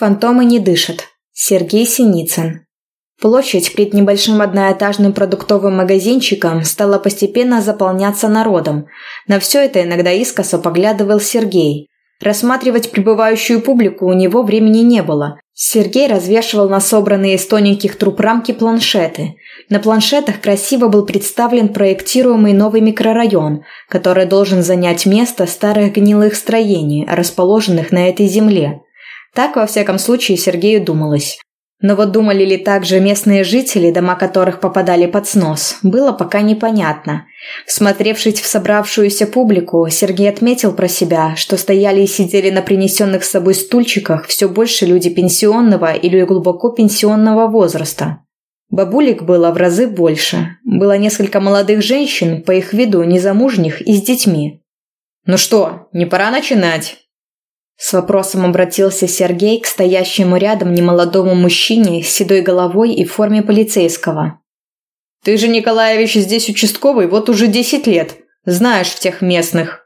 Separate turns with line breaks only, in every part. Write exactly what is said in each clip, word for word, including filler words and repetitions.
Фантомы не дышат. Сергей Синицын. Площадь перед небольшим одноэтажным продуктовым магазинчиком стала постепенно заполняться народом. На все это иногда искоса поглядывал Сергей. Рассматривать прибывающую публику у него времени не было. Сергей развешивал на собранные из тоненьких труб рамки планшеты. На планшетах красиво был представлен проектируемый новый микрорайон, который должен занять место старых гнилых строений, расположенных на этой земле. Так, во всяком случае, Сергею думалось. Но вот думали ли также местные жители, дома которых попадали под снос, было пока непонятно. Всмотревшись в собравшуюся публику, Сергей отметил про себя, что стояли и сидели на принесенных с собой стульчиках все больше люди пенсионного или глубоко пенсионного возраста. Бабулек было в разы больше. Было несколько молодых женщин, по их виду незамужних и с детьми. «Ну что, не пора начинать?» С вопросом обратился Сергей к стоящему рядом немолодому мужчине с седой головой и в форме полицейского. «Ты же, Николаевич, здесь участковый вот уже десять лет. Знаешь в тех местных».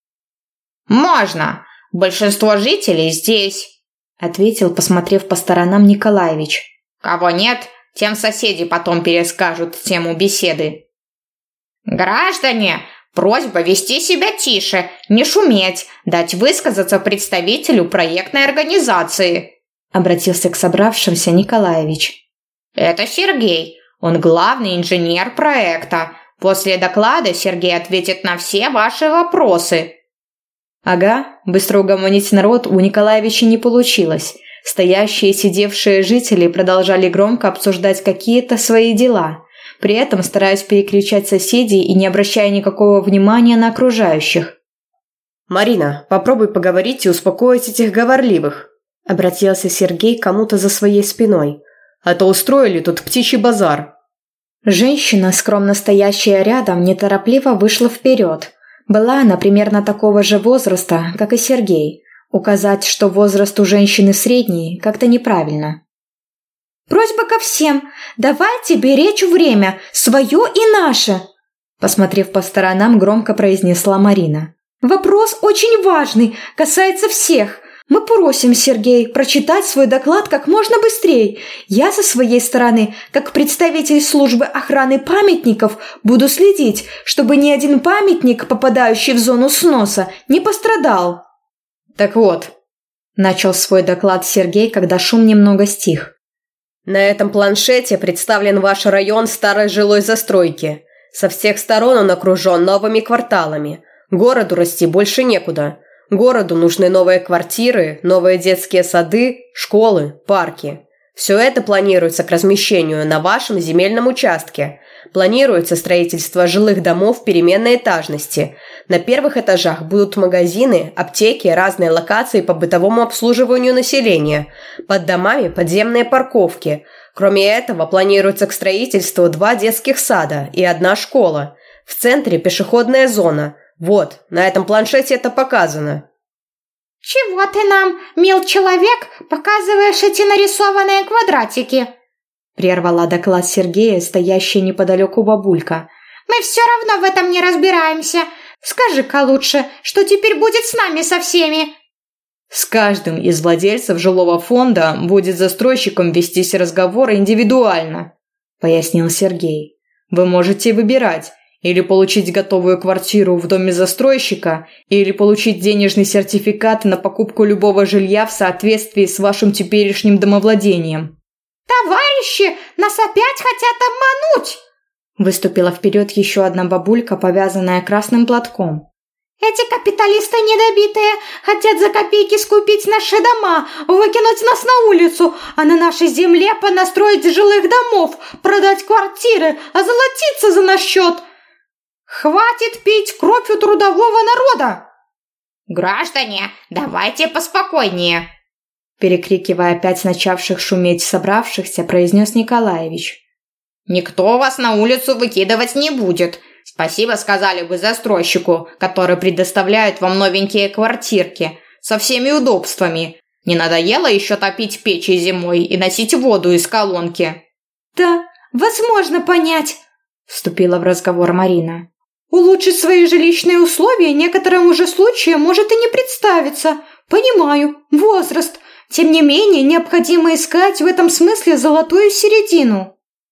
«Можно. Большинство жителей здесь», – ответил, посмотрев по сторонам, Николаевич. «Кого нет, тем соседи потом перескажут тему беседы». «Граждане, просьба вести себя тише, не шуметь, дать высказаться представителю проектной организации», – обратился к собравшимся Николаевич. «Это Сергей, он главный инженер проекта. После доклада Сергей ответит на все ваши вопросы».
Ага, быстро угомонить народ у Николаевича не получилось. Стоящие и сидевшие жители продолжали громко обсуждать какие-то свои дела, при этом стараясь перекричать соседей и не обращая никакого внимания на окружающих.
«Марина, попробуй поговорить и успокоить этих говорливых», – обратился Сергей к кому-то за своей спиной. «А то устроили тут птичий базар».
Женщина, скромно стоящая рядом, неторопливо вышла вперед. Была она примерно такого же возраста, как и Сергей. Указать, что возраст у женщины средний, как-то неправильно.
«Просьба ко всем, давайте беречь время, свое и наше», посмотрев по сторонам, громко произнесла Марина. «Вопрос очень важный, касается всех. Мы просим, Сергей, прочитать свой доклад как можно быстрее. Я со своей стороны, как представитель службы охраны памятников, буду следить, чтобы ни один памятник, попадающий в зону сноса, не пострадал».
«Так вот», – начал свой доклад Сергей, когда шум немного стих.
«На этом планшете представлен ваш район старой жилой застройки. Со всех сторон он окружен новыми кварталами. Городу расти больше некуда. Городу нужны новые квартиры, новые детские сады, школы, парки. Все это планируется к размещению на вашем земельном участке. Планируется строительство жилых домов переменной этажности. На первых этажах будут магазины, аптеки, разные локации по бытовому обслуживанию населения. Под домами подземные парковки. Кроме этого, планируется к строительству два детских сада и одна школа. В центре пешеходная зона. Вот, на этом планшете это показано».
«Чего ты нам, мил человек, показываешь эти нарисованные квадратики?»
Прервала доклад Сергея, стоящая неподалеку бабулька.
«Мы все равно в этом не разбираемся. Скажи-ка лучше, что теперь будет с нами со всеми?»
«С каждым из владельцев жилого фонда будет застройщиком вестись разговоры индивидуально», – пояснил Сергей. «Вы можете выбирать. Или получить готовую квартиру в доме застройщика, или получить денежный сертификат на покупку любого жилья в соответствии с вашим теперешним домовладением».
«Товарищи, нас опять хотят обмануть!»
Выступила вперед еще одна бабулька, повязанная красным платком.
«Эти капиталисты недобитые хотят за копейки скупить наши дома, выкинуть нас на улицу, а на нашей земле понастроить жилых домов, продать квартиры, озолотиться за наш счет. Хватит пить кровь у трудового народа!» «Граждане, давайте поспокойнее!»
Перекрикивая опять начавших шуметь собравшихся, произнес Николаевич.
«Никто вас на улицу выкидывать не будет. Спасибо сказали бы застройщику, который предоставляет вам новенькие квартирки со всеми удобствами. Не надоело еще топить печи зимой и носить воду из колонки?»
«Да, возможно понять», –
вступила в разговор Марина.
«Улучшить свои жилищные условия некоторым уже случаям может и не представиться. Понимаю, возраст. Тем не менее, необходимо искать в этом смысле золотую середину.